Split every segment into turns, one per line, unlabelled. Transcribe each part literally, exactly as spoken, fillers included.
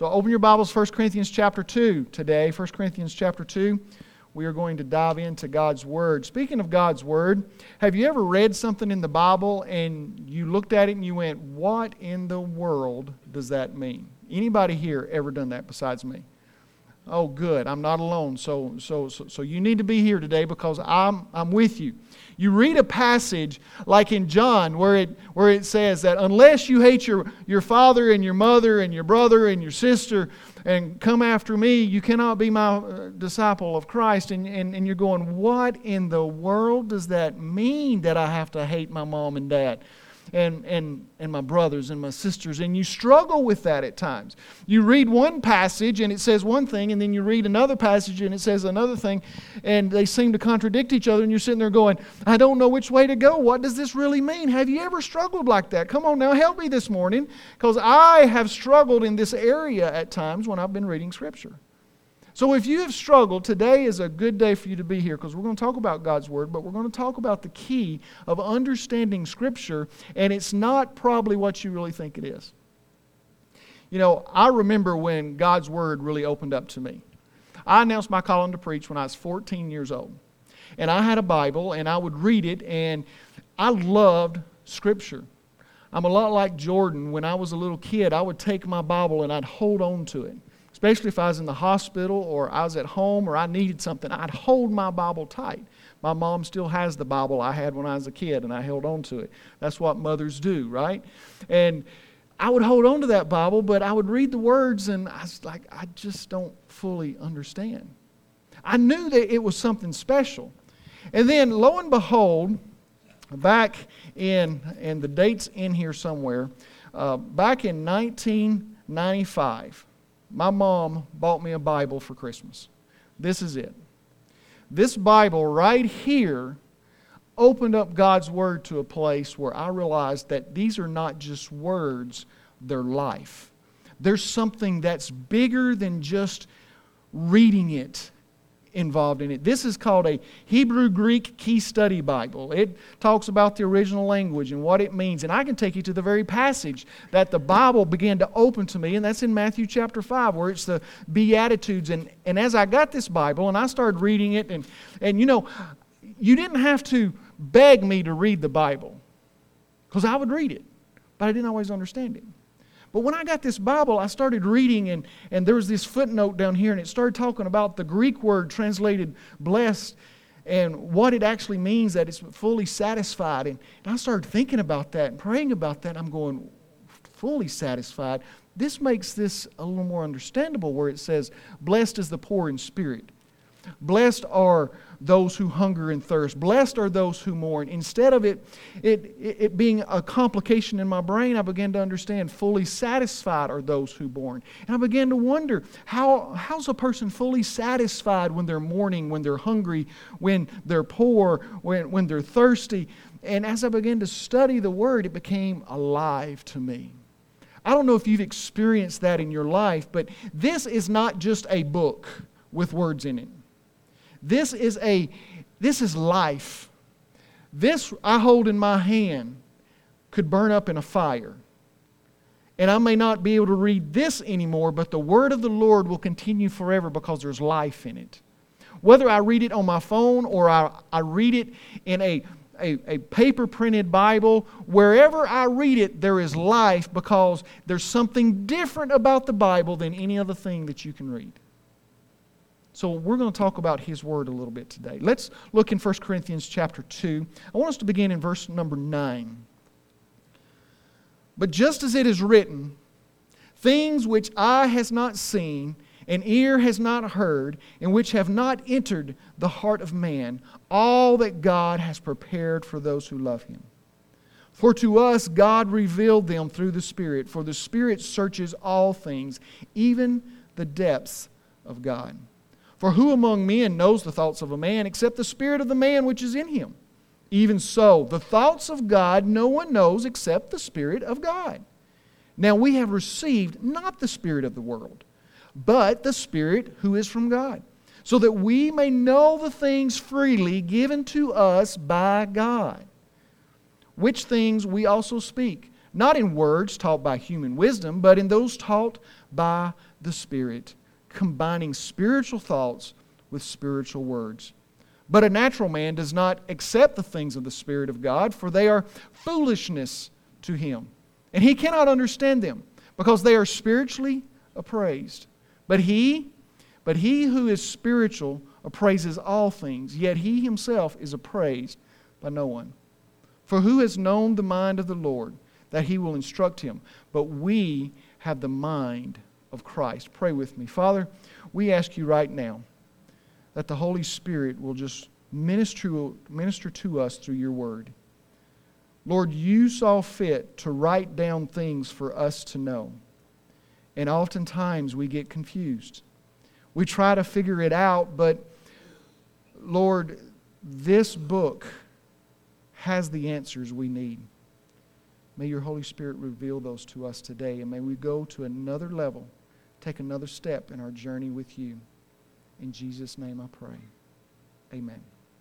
So open your Bibles, First Corinthians chapter two today. First Corinthians chapter two. We are going to dive into God's Word. Speaking of God's Word, have you ever read something in the Bible and you looked at it and you went, what in the world does that mean? Anybody here ever done that besides me? Oh, good. I'm not alone. So, so, so, so you need to be here today because I'm, I'm with you. You read a passage like in John where it, where it says that unless you hate your, your father and your mother and your brother and your sister and come after me, you cannot be my uh, disciple of Christ. And, and, and you're going, what in the world does that mean that I have to hate my mom and dad? And, and and my brothers and my sisters, and you struggle with that at times. You read one passage and it says one thing, and then you read another passage and it says another thing, and they seem to contradict each other, and you're sitting there going, I don't know which way to go. What does this really mean? Have you ever struggled like that? Come on now, help me this morning, because I have struggled in this area at times when I've been reading Scripture. So if you have struggled, today is a good day for you to be here because we're going to talk about God's Word, but we're going to talk about the key of understanding Scripture, and it's not probably what you really think it is. You know, I remember when God's Word really opened up to me. I announced my calling to preach when I was fourteen years old, and I had a Bible, and I would read it, and I loved Scripture. I'm a lot like Jordan. When I was a little kid, I would take my Bible and I'd hold on to it. Especially if I was in the hospital or I was at home or I needed something, I'd hold my Bible tight. My mom still has the Bible I had when I was a kid, and I held on to it. That's what mothers do, right? And I would hold on to that Bible, but I would read the words, and I was like, I just don't fully understand. I knew that it was something special. And then, lo and behold, back in, and the date's in here somewhere, uh, back in nineteen ninety-five, my mom bought me a Bible for Christmas. This is it. This Bible right here opened up God's Word to a place where I realized that these are not just words, they're life. There's something that's bigger than just reading it involved in it. This is called a Hebrew-Greek Key Study Bible. It talks about the original language and what it means. And I can take you to the very passage that the Bible began to open to me, and that's in Matthew chapter five, where it's the Beatitudes. And, and as I got this Bible and I started reading it, and, and you know, you didn't have to beg me to read the Bible, because I would read it, but I didn't always understand it. But when I got this Bible, I started reading, and, and there was this footnote down here, and it started talking about the Greek word translated blessed and what it actually means, that it's fully satisfied. And, and I started thinking about that and praying about that. I'm going, fully satisfied? This makes this a little more understandable, where it says, blessed is the poor in spirit. Blessed are those who hunger and thirst. Blessed are those who mourn. Instead of it, it, it being a complication in my brain, I began to understand fully satisfied are those who mourn. And I began to wonder, how how's a person fully satisfied when they're mourning, when they're hungry, when they're poor, when, when they're thirsty? And as I began to study the Word, it became alive to me. I don't know if you've experienced that in your life, but this is not just a book with words in it. This is a, this is life. This I hold in my hand could burn up in a fire. And I may not be able to read this anymore, but the Word of the Lord will continue forever because there's life in it. Whether I read it on my phone or I, I read it in a, a, a paper-printed Bible, wherever I read it, there is life because there's something different about the Bible than any other thing that you can read. So we're going to talk about His Word a little bit today. Let's look in First Corinthians chapter two. I want us to begin in verse number nine. But just as it is written, things which eye has not seen, and ear has not heard, and which have not entered the heart of man, all that God has prepared for those who love Him. For to us God revealed them through the Spirit, for the Spirit searches all things, even the depths of God. For who among men knows the thoughts of a man except the spirit of the man which is in him? Even so, the thoughts of God no one knows except the Spirit of God. Now we have received not the spirit of the world, but the Spirit who is from God, so that we may know the things freely given to us by God, which things we also speak, not in words taught by human wisdom, but in those taught by the Spirit, combining spiritual thoughts with spiritual words. But a natural man does not accept the things of the Spirit of God, for they are foolishness to him. And he cannot understand them, because they are spiritually appraised. But he, but he who is spiritual appraises all things, yet he himself is appraised by no one. For who has known the mind of the Lord, that he will instruct him? But we have the mind of Christ. Pray with me. Father, we ask you right now that the Holy Spirit will just minister, minister to us through your word. Lord, you saw fit to write down things for us to know. And oftentimes we get confused. We try to figure it out, but Lord, this book has the answers we need. May your Holy Spirit reveal those to us today, and may we go to another level, take another step in our journey with you. In Jesus' name I pray. Amen.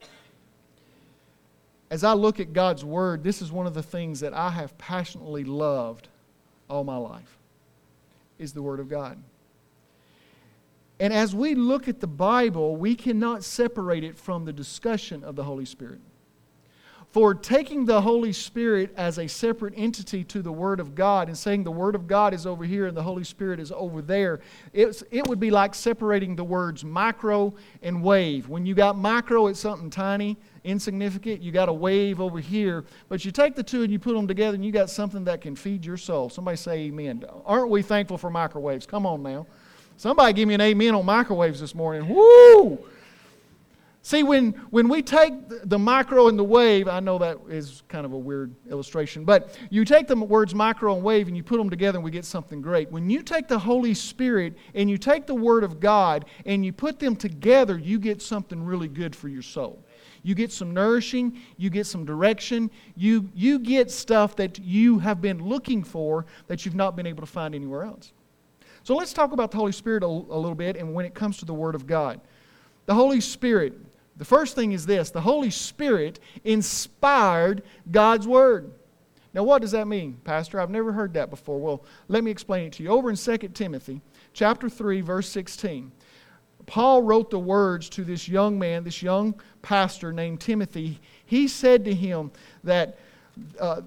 As I look at God's Word, this is one of the things that I have passionately loved all my life, is the Word of God. And as we look at the Bible, we cannot separate it from the discussion of the Holy Spirit. For taking the Holy Spirit as a separate entity to the Word of God and saying the Word of God is over here and the Holy Spirit is over there, it's, it would be like separating the words micro and wave. When you got micro, it's something tiny, insignificant. You got a wave over here. But you take the two and you put them together and you got something that can feed your soul. Somebody say amen. Aren't we thankful for microwaves? Come on now. Somebody give me an amen on microwaves this morning. Woo! See, when, when we take the micro and the wave, I know that is kind of a weird illustration, but you take the words micro and wave and you put them together and we get something great. When you take the Holy Spirit and you take the Word of God and you put them together, you get something really good for your soul. You get some nourishing, you get some direction, you, you get stuff that you have been looking for that you've not been able to find anywhere else. So let's talk about the Holy Spirit a, a little bit, and when it comes to the Word of God. The Holy Spirit, the first thing is this: the Holy Spirit inspired God's Word. Now what does that mean, Pastor? I've never heard that before. Well, let me explain it to you. Over in Second Timothy chapter three, verse sixteen, Paul wrote the words to this young man, this young pastor named Timothy. He said to him that, uh,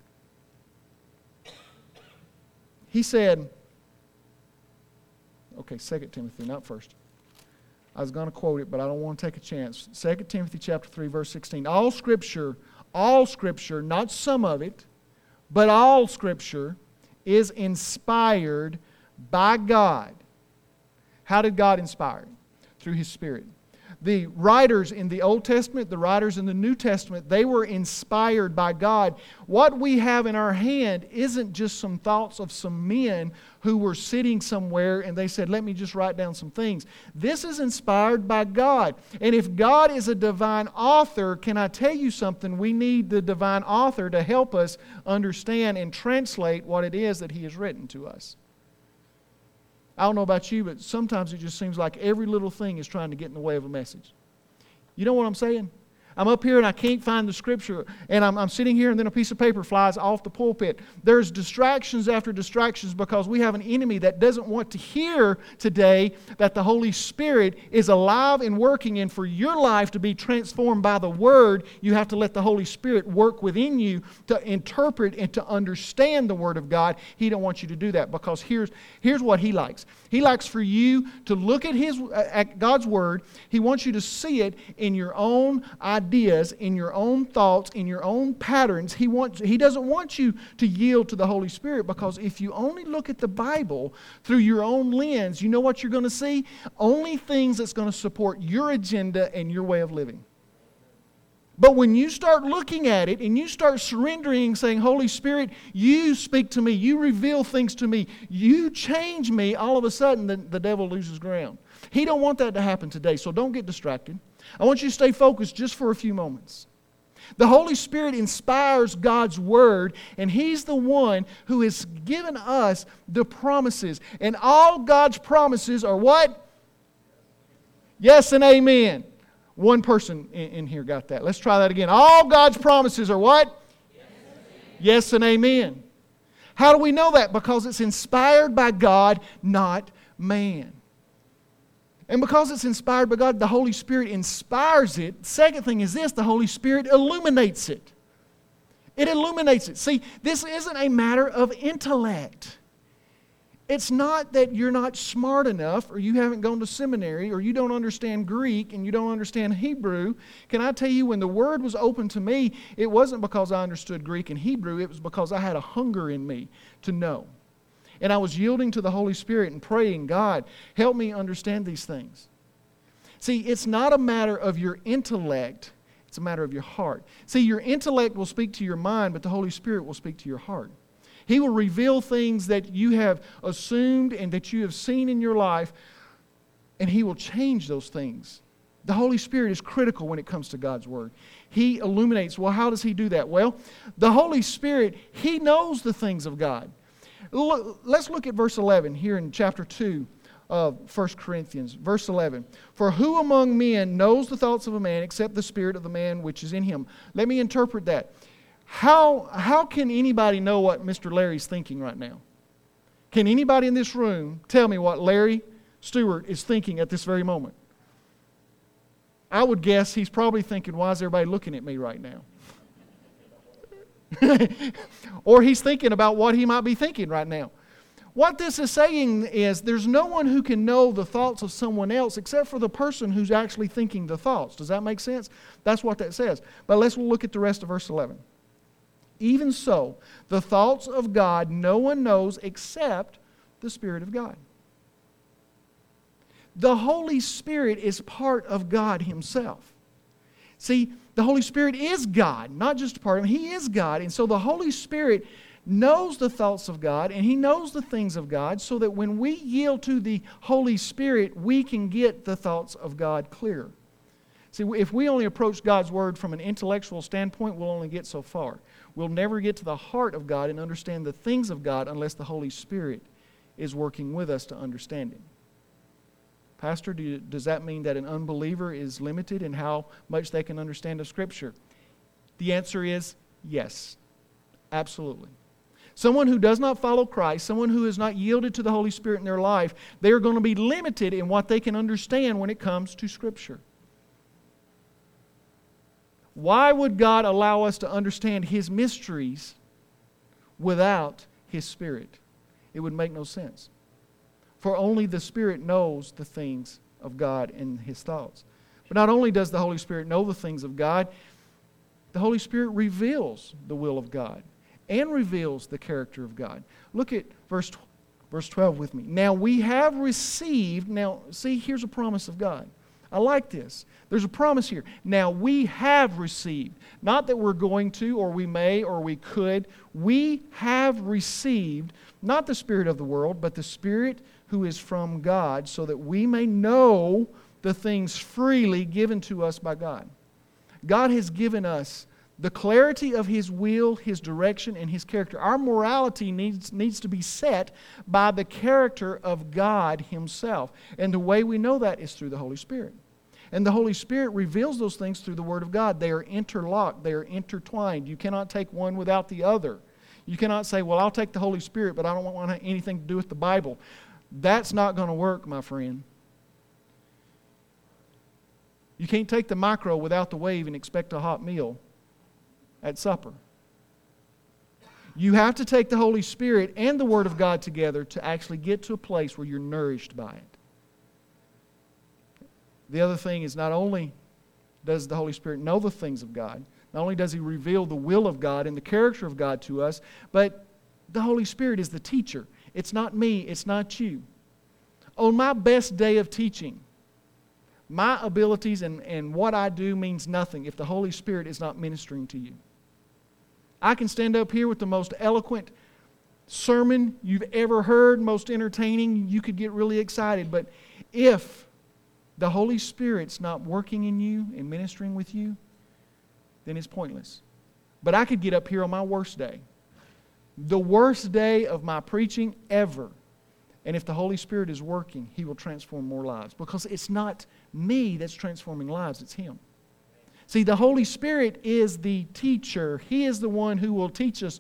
he said, okay, Second Timothy, not first. I was going to quote it, but I don't want to take a chance. Second Timothy chapter three, verse sixteen. All Scripture, all Scripture, not some of it, but all Scripture is inspired by God. How did God inspire it? Through His Spirit. The writers in the Old Testament, the writers in the New Testament, they were inspired by God. What we have in our hand isn't just some thoughts of some men who were sitting somewhere and they said, let me just write down some things. This is inspired by God. And if God is a divine author, can I tell you something? We need the divine author to help us understand and translate what it is that He has written to us. I don't know about you, but sometimes it just seems like every little thing is trying to get in the way of a message. You know what I'm saying? I'm up here and I can't find the Scripture, and I'm, I'm sitting here and then a piece of paper flies off the pulpit. There's distractions after distractions because we have an enemy that doesn't want to hear today that the Holy Spirit is alive and working, and for your life to be transformed by the Word, you have to let the Holy Spirit work within you to interpret and to understand the Word of God. He don't want you to do that because here's, here's what He likes. He likes for you to look at His at God's Word. He wants you to see it in your own ideas. Ideas, in your own thoughts, in your own patterns. He wants, He doesn't want you to yield to the Holy Spirit, because if you only look at the Bible through your own lens, you know what you're going to see? Only things that's going to support your agenda and your way of living. But when you start looking at it and you start surrendering, saying, Holy Spirit, you speak to me, you reveal things to me, you change me, all of a sudden the, the devil loses ground. He don't want that to happen today, so don't get distracted. I want you to stay focused just for a few moments. The Holy Spirit inspires God's Word, and He's the one who has given us the promises. And all God's promises are what? Yes and amen. One person in, in here got that. Let's try that again. All God's promises are what? Yes and amen. Yes and amen. How do we know that? Because it's inspired by God, not man. And because it's inspired by God, the Holy Spirit inspires it. Second thing is this, the Holy Spirit illuminates it. It illuminates it. See, this isn't a matter of intellect. It's not that you're not smart enough, or you haven't gone to seminary, or you don't understand Greek and you don't understand Hebrew. Can I tell you, when the Word was open to me, it wasn't because I understood Greek and Hebrew. It was because I had a hunger in me to know. And I was yielding to the Holy Spirit and praying, God, help me understand these things. See, it's not a matter of your intellect. It's a matter of your heart. See, your intellect will speak to your mind, but the Holy Spirit will speak to your heart. He will reveal things that you have assumed and that you have seen in your life, and He will change those things. The Holy Spirit is critical when it comes to God's Word. He illuminates. Well, how does He do that? Well, the Holy Spirit, He knows the things of God. Look, let's look at verse eleven here in chapter two of First Corinthians. Verse eleven. For who among men knows the thoughts of a man except the spirit of the man which is in him? Let me interpret that. How, how can anybody know what Mister Larry's thinking right now? Can anybody in this room tell me what Larry Stewart is thinking at this very moment? I would guess he's probably thinking, why is everybody looking at me right now? Or he's thinking about what he might be thinking right now. What this is saying is there's no one who can know the thoughts of someone else except for the person who's actually thinking the thoughts. Does that make sense? That's what that says. But let's look at the rest of verse eleven. Even so, the thoughts of God no one knows except the Spirit of God. The Holy Spirit is part of God Himself. See, the Holy Spirit is God, not just a part of Him. He is God. And so the Holy Spirit knows the thoughts of God and He knows the things of God, so that when we yield to the Holy Spirit, we can get the thoughts of God clear. See, if we only approach God's Word from an intellectual standpoint, we'll only get so far. We'll never get to the heart of God and understand the things of God unless the Holy Spirit is working with us to understand Him. Pastor, do you, does that mean that an unbeliever is limited in how much they can understand of Scripture? The answer is yes, absolutely. Someone who does not follow Christ, someone who has not yielded to the Holy Spirit in their life, they are going to be limited in what they can understand when it comes to Scripture. Why would God allow us to understand His mysteries without His Spirit? It would make no sense. For only the Spirit knows the things of God and His thoughts. But not only does the Holy Spirit know the things of God, the Holy Spirit reveals the will of God and reveals the character of God. Look at verse, verse twelve with me. Now we have received, now see, here's a promise of God. I like this. There's a promise here. Now we have received. Not that we're going to, or we may, or we could. We have received, not the Spirit of the world, but the Spirit who is from God, so that we may know the things freely given to us by God. God has given us the clarity of His will, His direction, and His character. Our morality needs, needs to be set by the character of God Himself. And the way we know that is through the Holy Spirit. And the Holy Spirit reveals those things through the Word of God. They are interlocked. They are intertwined. You cannot take one without the other. You cannot say, well, I'll take the Holy Spirit, but I don't want anything to do with the Bible. That's not going to work, my friend. You can't take the micro without the wave and expect a hot meal at supper. You have to take the Holy Spirit and the Word of God together to actually get to a place where you're nourished by it. The other thing is, not only does the Holy Spirit know the things of God, not only does He reveal the will of God and the character of God to us, but the Holy Spirit is the teacher. It's not me, it's not you. On my best day of teaching, my abilities and, and what I do means nothing if the Holy Spirit is not ministering to you. I can stand up here with the most eloquent sermon you've ever heard, most entertaining, you could get really excited. But if the Holy Spirit's not working in you and ministering with you, then it's pointless. But I could get up here on my worst day, the worst day of my preaching ever, and if the Holy Spirit is working, He will transform more lives. Because it's not me that's transforming lives, it's Him. See, the Holy Spirit is the teacher. He is the one who will teach us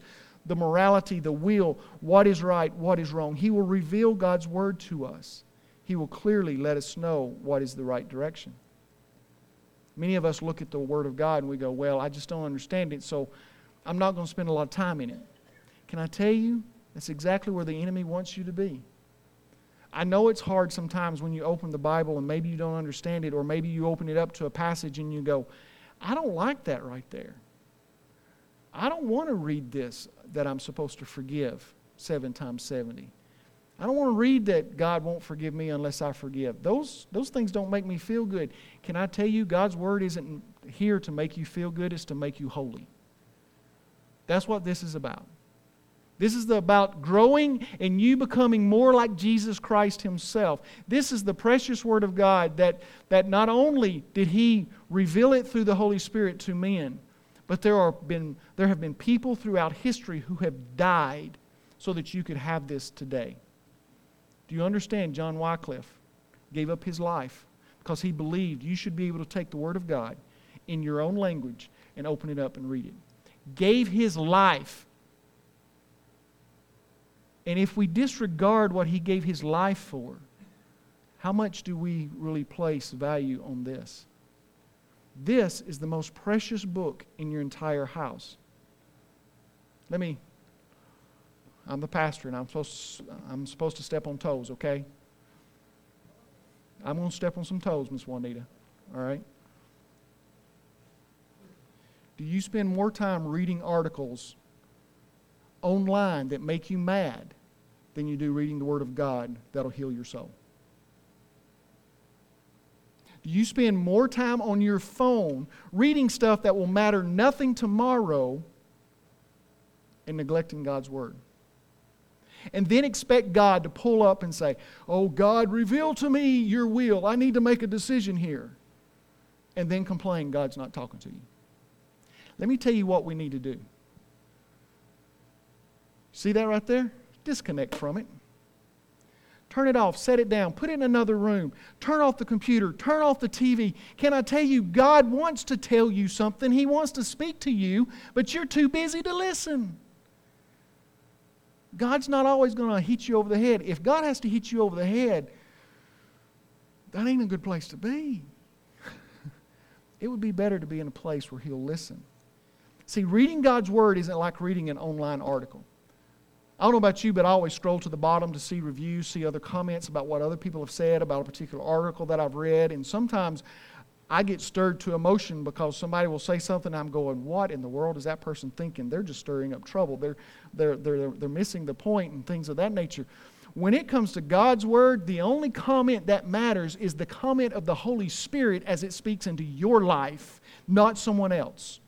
the morality, the will, what is right, what is wrong. He will reveal God's Word to us. He will clearly let us know what is the right direction. Many of us look at the Word of God and we go, well, I just don't understand it, so I'm not going to spend a lot of time in it. Can I tell you, that's exactly where the enemy wants you to be. I know it's hard sometimes when you open the Bible and maybe you don't understand it, or maybe you open it up to a passage and you go, I don't like that right there. I don't want to read this, that I'm supposed to forgive seven times seventy. I don't want to read that God won't forgive me unless I forgive. Those, those things don't make me feel good. Can I tell you, God's Word isn't here to make you feel good, it's to make you holy. That's what this is about. This is the, about growing and you becoming more like Jesus Christ Himself. This is the precious Word of God that, that not only did He reveal it through the Holy Spirit to men, but there are been there have been people throughout history who have died so that you could have this today. Do you understand? John Wycliffe gave up his life because he believed you should be able to take the Word of God in your own language and open it up and read it. Gave his life. And if we disregard what he gave his life for, how much do we really place value on this? This is the most precious book in your entire house. Let me, I'm the pastor and I'm supposed to, I'm supposed to step on toes, okay? I'm going to step on some toes, Miss Juanita, all right? Do you spend more time reading articles online that make you mad than you do reading the Word of God that'll heal your soul? Do you spend more time on your phone reading stuff that will matter nothing tomorrow and neglecting God's Word? And then expect God to pull up and say, oh God, reveal to me your will. I need to make a decision here. And then complain God's not talking to you. Let me tell you what we need to do. See that right there? Disconnect from it. Turn it off, set it down, put it in another room, turn off the computer, turn off the T V. Can I tell you, God wants to tell you something. He wants to speak to you, but you're too busy to listen. God's not always going to hit you over the head. If God has to hit you over the head, that ain't a good place to be. It would be better to be in a place where He'll listen. See, reading God's Word isn't like reading an online article. I don't know about you, but I always scroll to the bottom to see reviews, see other comments about what other people have said about a particular article that I've read. And sometimes I get stirred to emotion because somebody will say something and I'm going, what in the world is that person thinking? They're just stirring up trouble. They're, they're, they're, they're missing the point and things of that nature. When it comes to God's Word, the only comment that matters is the comment of the Holy Spirit as it speaks into your life, not someone else.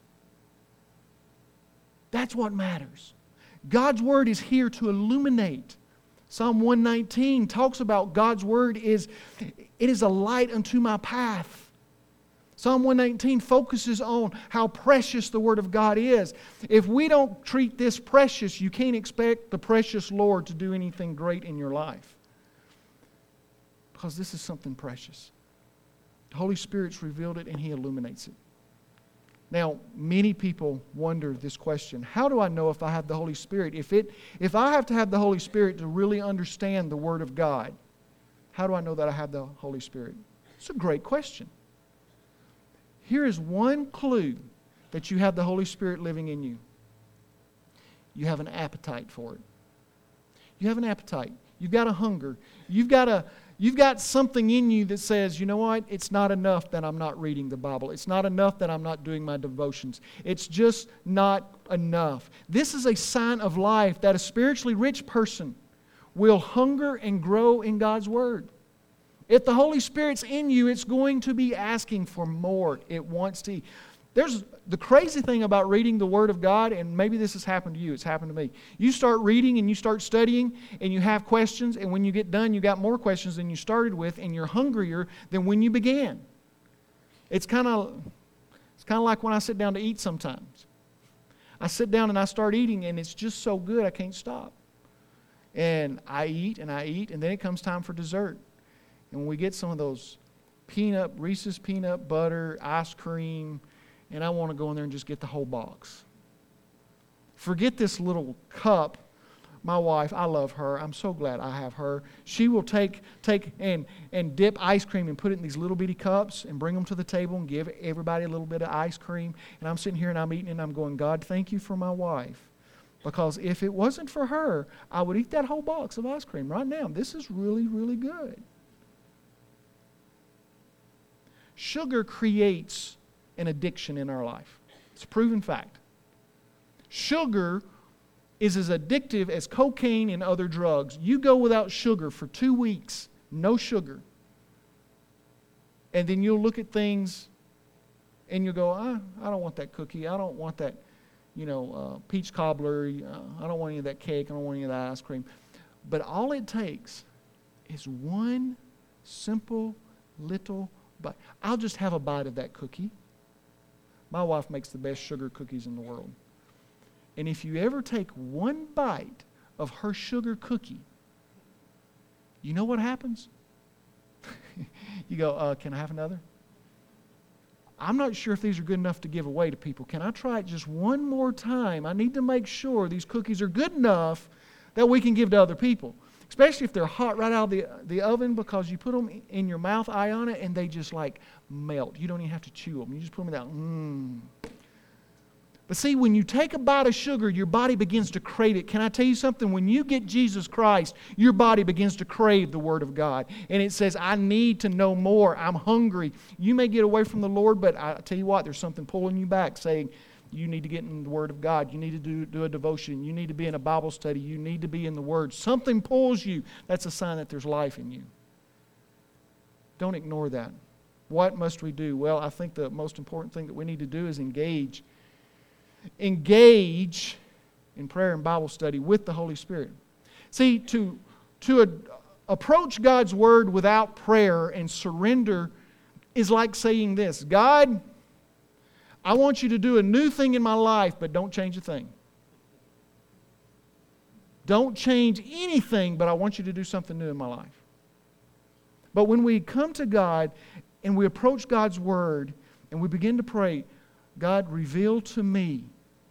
That's what matters. God's Word is here to illuminate. Psalm one nineteen talks about God's Word is, it is a light unto my path. Psalm one nineteen focuses on how precious the Word of God is. If we don't treat this precious, you can't expect the precious Lord to do anything great in your life. Because this is something precious. The Holy Spirit's revealed it and He illuminates it. Now, many people wonder this question. How do I know if I have the Holy Spirit? If it, if I have to have the Holy Spirit to really understand the Word of God, how do I know that I have the Holy Spirit? It's a great question. Here is one clue that you have the Holy Spirit living in you. You have an appetite for it. You have an appetite. You've got a hunger. You've got a... You've got something in you that says, you know what, it's not enough that I'm not reading the Bible. It's not enough that I'm not doing my devotions. It's just not enough. This is a sign of life that a spiritually rich person will hunger and grow in God's Word. If the Holy Spirit's in you, it's going to be asking for more. It wants to. There's the crazy thing about reading the Word of God, and maybe this has happened to you, it's happened to me. You start reading and you start studying and you have questions, and when you get done, you got more questions than you started with, and you're hungrier than when you began. It's kind of it's kind of like when I sit down to eat sometimes. I sit down and I start eating, and it's just so good I can't stop. And I eat and I eat, and then it comes time for dessert. And when we get some of those peanut, Reese's peanut butter, ice cream, and I want to go in there and just get the whole box. Forget this little cup. My wife, I love her. I'm so glad I have her. She will take take and, and dip ice cream and put it in these little bitty cups and bring them to the table and give everybody a little bit of ice cream. And I'm sitting here and I'm eating and I'm going, God, thank you for my wife. Because if it wasn't for her, I would eat that whole box of ice cream right now. This is really, really good. Sugar creates an addiction in our life. It's a proven fact. Sugar is as addictive as cocaine and other drugs. You go without sugar for two weeks, no sugar. And then you'll look at things and you'll go, ah, I don't want that cookie. I don't want that, you know, uh, peach cobbler. Uh, I don't want any of that cake. I don't want any of that ice cream. But all it takes is one simple little bite. I'll just have a bite of that cookie. My wife makes the best sugar cookies in the world. And if you ever take one bite of her sugar cookie, you know what happens? You go, uh, can I have another? I'm not sure if these are good enough to give away to people. Can I try it just one more time? I need to make sure these cookies are good enough that we can give to other people. Especially if they're hot right out of the, the oven, because you put them in your mouth, eye on it, and they just like melt. You don't even have to chew them. You just put them out. Mmm. But see, when you take a bite of sugar, your body begins to crave it. Can I tell you something? When you get Jesus Christ, your body begins to crave the Word of God. And it says, I need to know more. I'm hungry. You may get away from the Lord, but I tell you what, there's something pulling you back, saying, you need to get in the Word of God. You need to do, do a devotion. You need to be in a Bible study. You need to be in the Word. Something pulls you. That's a sign that there's life in you. Don't ignore that. What must we do? Well, I think the most important thing that we need to do is engage Engage in prayer and Bible study with the Holy Spirit. See, to, to a, approach God's Word without prayer and surrender is like saying this, God, I want you to do a new thing in my life, but don't change a thing. Don't change anything, but I want you to do something new in my life. But when we come to God and we approach God's Word and we begin to pray, God, reveal to me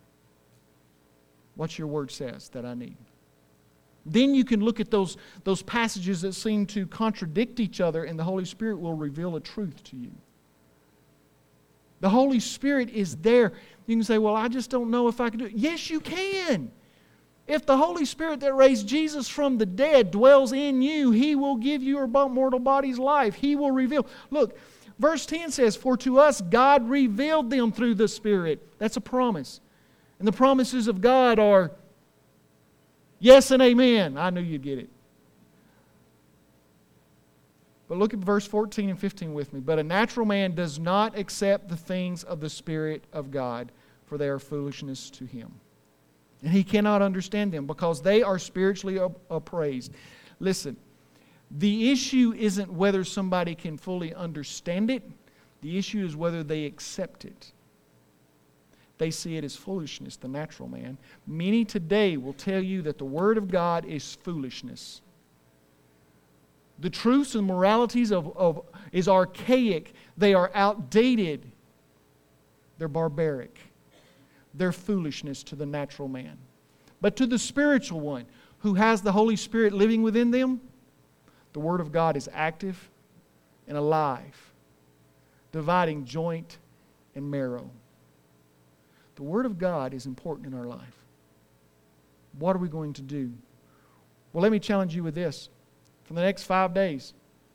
what your Word says that I need. Then you can look at those, those passages that seem to contradict each other, and the Holy Spirit will reveal a truth to you. The Holy Spirit is there. You can say, well, I just don't know if I can do it. Yes, you can. If the Holy Spirit that raised Jesus from the dead dwells in you, He will give your mortal body's life. He will reveal. Look, verse ten says, for to us God revealed them through the Spirit. That's a promise. And the promises of God are yes and amen. I knew you'd get it. But look at verse fourteen and fifteen with me. But a natural man does not accept the things of the Spirit of God, for they are foolishness to him. And he cannot understand them, because they are spiritually appraised. Listen, the issue isn't whether somebody can fully understand it. The issue is whether they accept it. They see it as foolishness, the natural man. Many today will tell you that the Word of God is foolishness. The truths and moralities of, of is archaic. They are outdated. They're barbaric. They're foolishness to the natural man. But to the spiritual one, who has the Holy Spirit living within them, the Word of God is active and alive, dividing joint and marrow. The Word of God is important in our life. What are we going to do? Well, let me challenge you with this. For the next five days,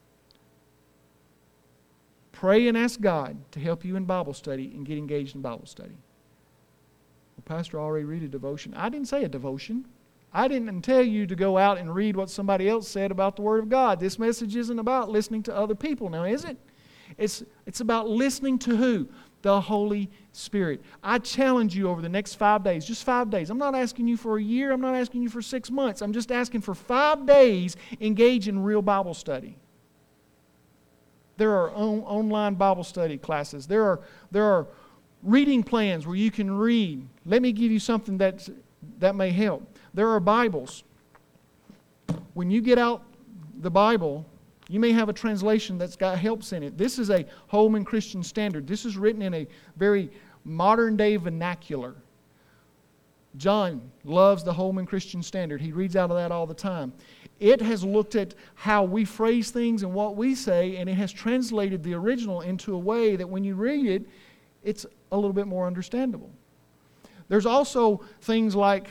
pray and ask God to help you in Bible study and get engaged in Bible study. Well, Pastor, I already read a devotion. I didn't say a devotion. I didn't tell you to go out and read what somebody else said about the Word of God. This message isn't about listening to other people now, is it? It's, it's about listening to who? The Holy Spirit. I challenge you over the next five days, just five days. I'm not asking you for a year. I'm not asking you for six months. I'm just asking for five days, engage in real Bible study. There are on, online Bible study classes. There are, there are reading plans where you can read. Let me give you something that's, that may help. There are Bibles. When you get out the Bible, you may have a translation that's got helps in it. This is a Holman Christian Standard. This is written in a very modern-day vernacular. John loves the Holman Christian Standard. He reads out of that all the time. It has looked at how we phrase things and what we say, and it has translated the original into a way that when you read it, it's a little bit more understandable. There's also things like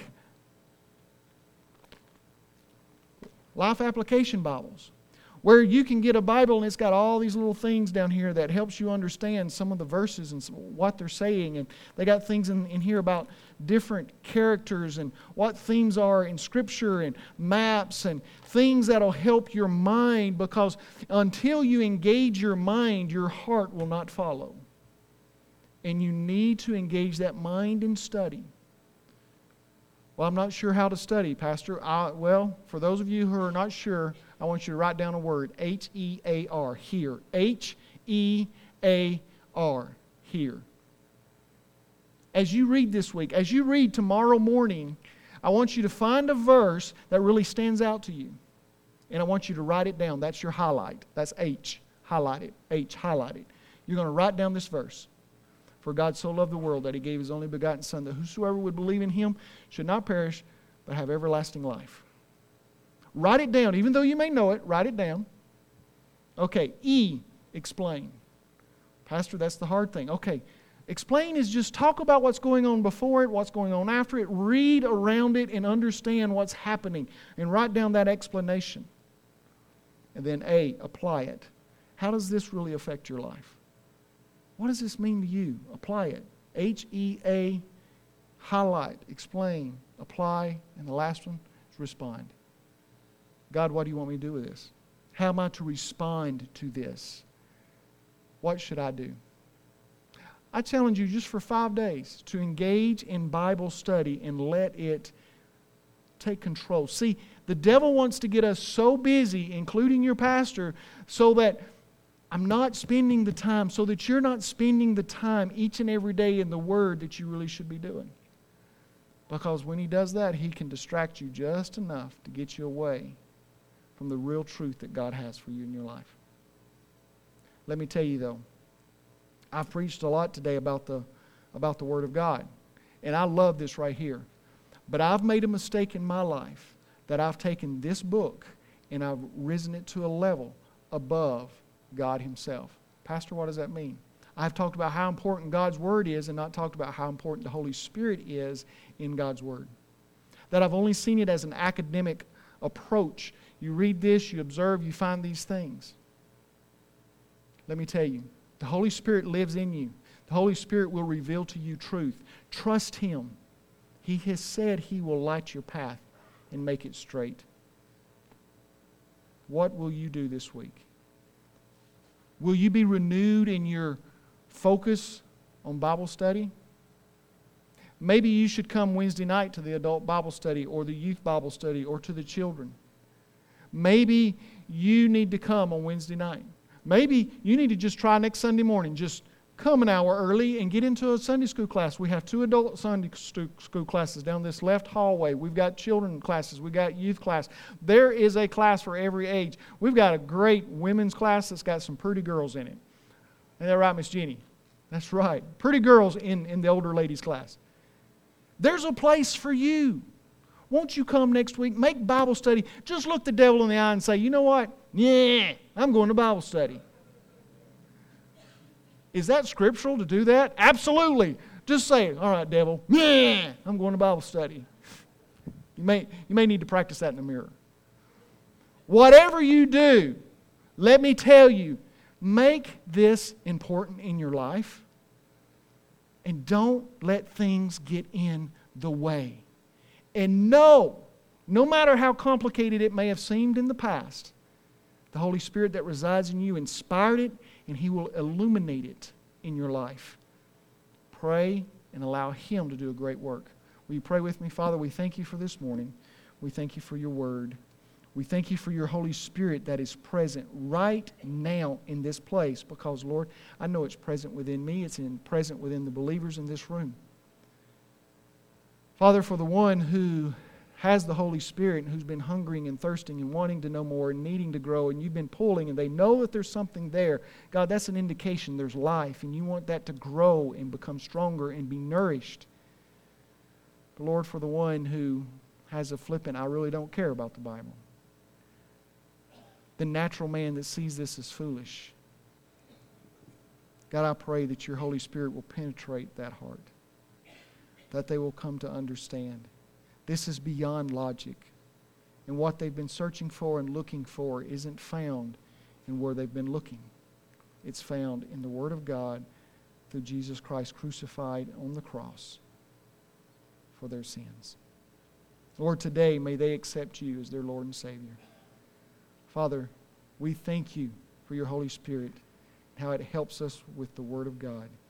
Life Application Bibles, where you can get a Bible and it's got all these little things down here that helps you understand some of the verses and some, what they're saying. And they got things in, in here about different characters and what themes are in Scripture and maps and things that'll help your mind, because until you engage your mind, your heart will not follow. And you need to engage that mind in study. Well, I'm not sure how to study, Pastor. I, well, for those of you who are not sure, I want you to write down a word, H E A R, hear. H E A R, hear. As you read this week, as you read tomorrow morning, I want you to find a verse that really stands out to you. And I want you to write it down. That's your highlight. That's H. Highlight it. H. Highlight it. You're going to write down this verse. For God so loved the world that He gave His only begotten Son, that whosoever would believe in Him should not perish, but have everlasting life. Write it down. Even though you may know it, write it down. Okay, E, explain. Pastor, that's the hard thing. Okay, explain is just talk about what's going on before it, what's going on after it, read around it and understand what's happening, and write down that explanation. And then A, apply it. How does this really affect your life? What does this mean to you? Apply it. H E A, highlight, explain, apply, and the last one is respond. God, what do you want me to do with this? How am I to respond to this? What should I do? I challenge you just for five days to engage in Bible study and let it take control. See, the devil wants to get us so busy, including your pastor, so that I'm not spending the time, so that you're not spending the time each and every day in the Word that you really should be doing. Because when he does that, he can distract you just enough to get you away from the real truth that God has for you in your life. Let me tell you though, I've preached a lot today about the, about the Word of God. And I love this right here. But I've made a mistake in my life that I've taken this book and I've risen it to a level above God Himself. Pastor, what does that mean? I've talked about how important God's Word is and not talked about how important the Holy Spirit is in God's Word. That I've only seen it as an academic approach. You read this, you observe, you find these things. Let me tell you, the Holy Spirit lives in you. The Holy Spirit will reveal to you truth. Trust Him. He has said He will light your path and make it straight. What will you do this week? Will you be renewed in your focus on Bible study? Maybe you should come Wednesday night to the adult Bible study or the youth Bible study or to the children. Maybe you need to come on Wednesday night. Maybe you need to just try next Sunday morning. Just come an hour early and get into a Sunday school class. We have two adult Sunday school classes down this left hallway. We've got children classes. We've got youth class. There is a class for every age. We've got a great women's class that's got some pretty girls in it. Isn't that right, Miss Jeannie? That's right. Pretty girls in, in the older ladies class. There's a place for you. Won't you come next week? Make Bible study. Just look the devil in the eye and say, you know what? Yeah, I'm going to Bible study. Is that scriptural to do that? Absolutely. Just say it. All right, devil. Yeah, I'm going to Bible study. You may, you may need to practice that in the mirror. Whatever you do, let me tell you, make this important in your life. And don't let things get in the way. And know, no matter how complicated it may have seemed in the past, the Holy Spirit that resides in you inspired it, and He will illuminate it in your life. Pray and allow Him to do a great work. Will you pray with me? Father, we thank You for this morning. We thank You for Your Word. We thank You for Your Holy Spirit that is present right now in this place, because, Lord, I know it's present within me. It's in, present within the believers in this room. Father, for the one who has the Holy Spirit and who's been hungering and thirsting and wanting to know more and needing to grow, and you've been pulling and they know that there's something there, God, that's an indication there's life, and You want that to grow and become stronger and be nourished. Lord, for the one who has a flippant, I really don't care about the Bible. The natural man that sees this as foolish. God, I pray that your Holy Spirit will penetrate that heart, that they will come to understand. This is beyond logic. And what they've been searching for and looking for isn't found in where they've been looking. It's found in the Word of God through Jesus Christ crucified on the cross for their sins. Lord, today may they accept you as their Lord and Savior. Father, we thank you for your Holy Spirit and how it helps us with the Word of God.